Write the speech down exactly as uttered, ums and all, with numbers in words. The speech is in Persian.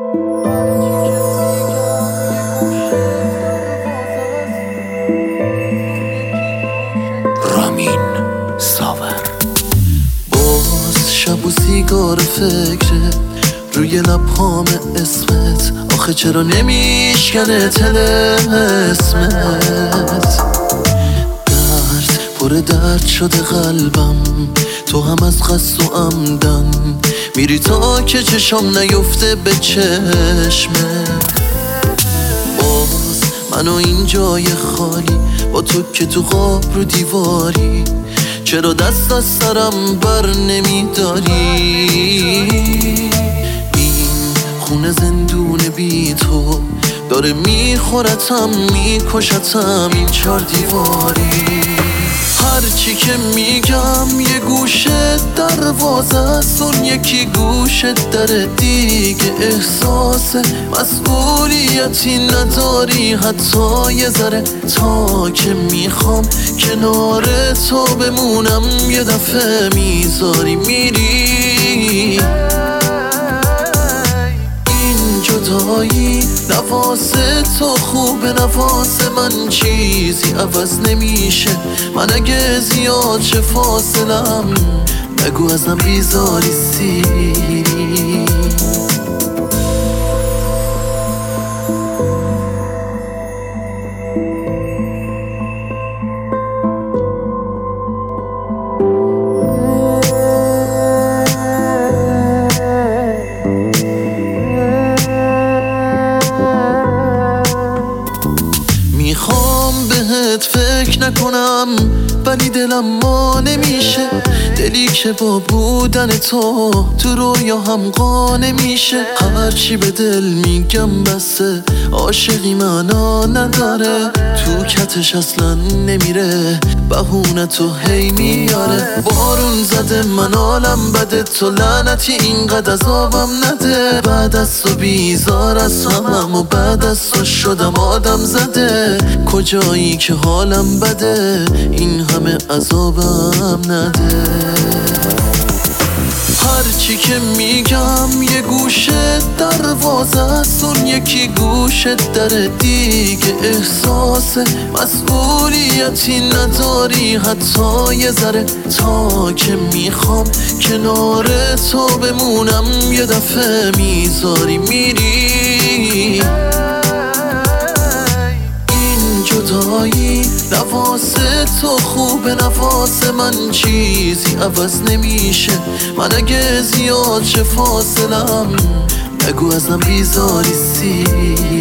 شب و سیگار فکره روی لبهام اسمت، آخه چرا نمیشکنه تل اسمت؟ درد پر درد شده قلبم، تو هم از قصد و عمدن میری تا که چشم نیفته به چشمه. باز منو این جای خالی با تو که تو خواب رو دیواری، چرا دست از سرم بر نمیداری؟ این خونه زندون بی تو داره میخورتم میکشتم این چار دیواری. هرچی که میگم یه گوشه دروازه است، اون یکی گوشه در دیگه. احساس مسئولیتی نداری حتی یه ذره، تا که میخوام کنار تو بمونم یه دفعه میذاری میری. این جدایی نواز تو خوبه، نواز من چیزی عوض نمیشه. من اگه زیاد چه فاصلم نگو ازم بیزاری سی. میخوام بهت فکر نکنم ولی دلم ما نمیشه، دلی که با بودن تو تو رویا هم قانع میشه. هرچی به دل میگم بسه، عاشقی معنا نداره، تو کتش اصلا نمیره، بهونه تو هی میاره. بارون زده من عالم بده، تو لعنتی اینقدر عذابم نده. بعد از تو بیزار از همم و بعد از تو شدم آدم زده. کجایی که حالم بده این همه عذابم نده. هرچی که میگم یه گوشه دروازه است، اون یکی گوشه در دیگه. احساس مسئولیتی نداری حتی یه ذره، تا که میخوام کنار تو بمونم یه دفعه میذاری میری. جدایی نواز تو خوبه، نواز من چیزی عوض نمیشه. من اگه زیاد چه فاصلم نگو ازم بیزاری سی.